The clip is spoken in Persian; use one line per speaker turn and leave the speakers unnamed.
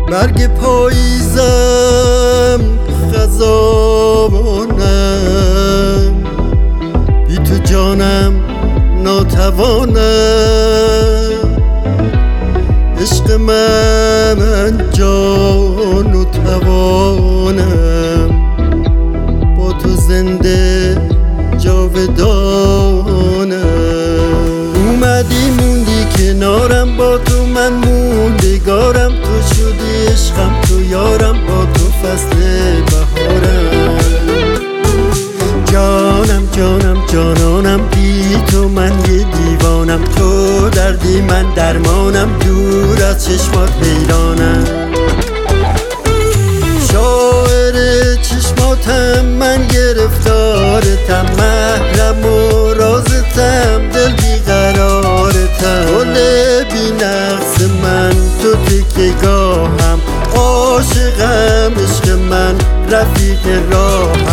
برگ پاییزم خزانم، بی تو جانم ناتوانم. عشق من جان و توانم، با تو زنده جاودانم. اومدی موندی کنارم، با تو من موندگارم. تو شدی عشقم، تو یارم، با تو فصل بهارم. جانم جانم جانانم، بی تو من یه دیوانم. تو دردی من درمانم، دور از چشمات حیرانم. شاعر چشماتم من گرفتارتم، محرم و رازتم، دل بیقرارتم. گل بی نقص من تو تکیه‌گاهم، عاشقم عشق من رفیق راهم.